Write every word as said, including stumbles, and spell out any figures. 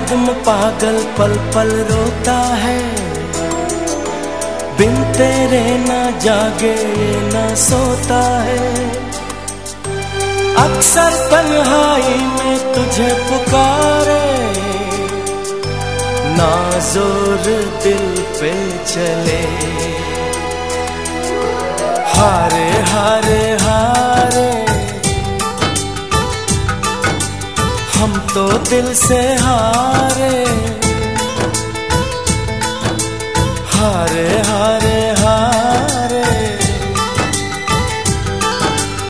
याद में पागल पल पल रोता है, बिन तेरे ना जागे ना सोता है। अक्सर तन्हाई में तुझे पुकारे, ना जोर दिल पे चले। हारे हारे हारे हम तो दिल से हारे।